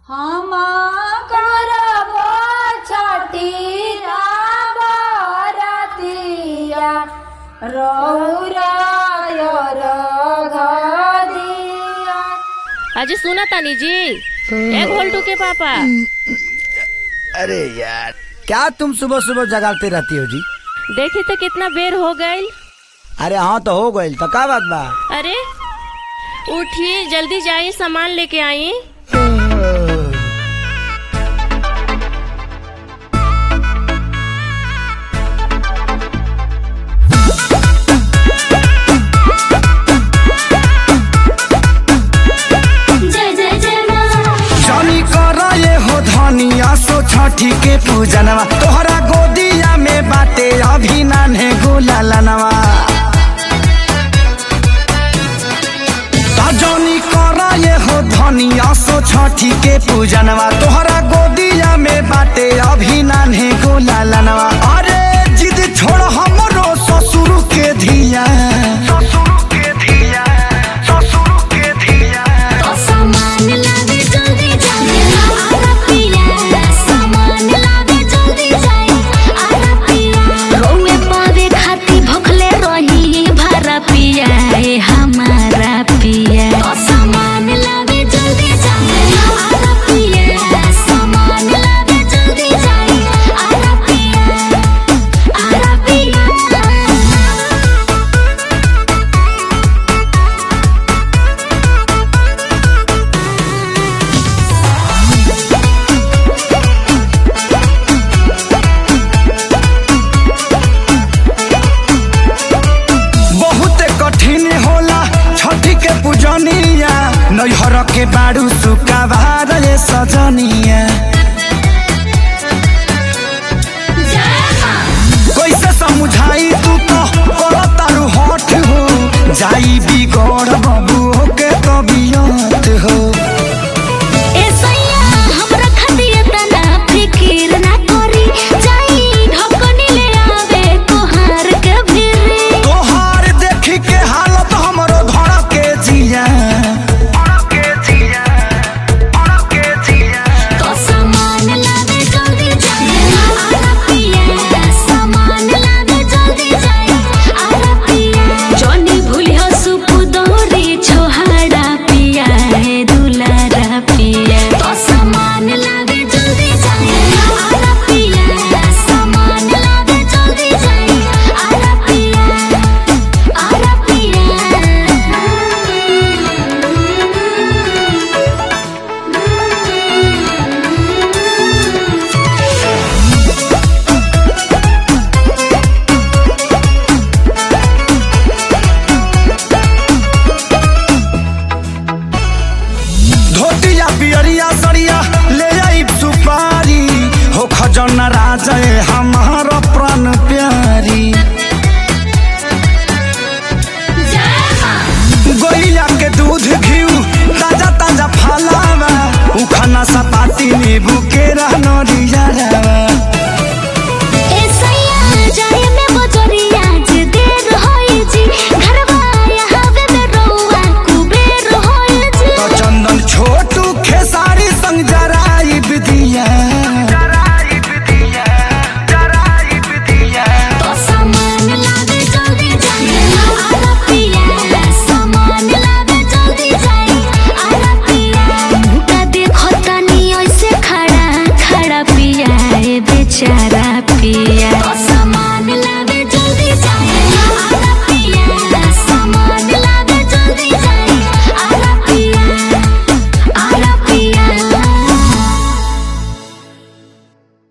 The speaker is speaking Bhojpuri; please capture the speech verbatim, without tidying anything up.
हम करबो छठी बरतिया रौरा घदिया। अजी सुना तानी जी, एक होल्टू के पापा। अरे यार क्या तुम सुबह सुबह जगाते रहती हो जी? देखी तो कितना बेर हो गई। अरे हाँ तो हो गई तो क्या बात बा? अरे उठिए जल्दी जाइए, सामान लेके आई। सो छठी के पूजनवा तोहरा गोदिया में बाटे अभी नान्हे गुलालनवा। सजनी करा ये हो धनिया सो छठी के पूजनवा तोहरा गोदिया में बाटे अभी नान्हे गुलालनवा। अरे जिद छोड़ हमरो ससुर के धिया, ससुर के धिया, ससुर के धिया। तो सामान लावे जल्दी जाए आरा पिया, सामान लावे जल्दी जाए आरा पिया। रोए पावे खाती भखले रही भरा पिया ए हमारा पिया। तो सामान लावे जल्दी जाए आरा पिया, सामान लावे जल्दी जाए आरा पिया, आरा पिया। पूजनिया नैहर के बाड़ू सुकाबार ये सजनिया। कैसे समझाई तू तो करतारू हट हो, जाई बिगड़ बबू के तबियत हो। तोहार देखी के हालत हमरो धड़ के जिया, पियरिया सरिया ले आई सुपारी हो खजना राजा हमारा प्राण प्यारी। गोइया के दूध घिउ ताजा ताजा फलावा उखाना सपाती नींबू के नरिया रवा। छोटू खेसारी संग जराई बिदिया, तो सामान लावे जल्दी जाए आरा पिया, सामान लावे जल्दी जाए आरा पिया। मुका देखो तनी ऐसे खड़ा खड़ा पिया ए बेचारा पिया।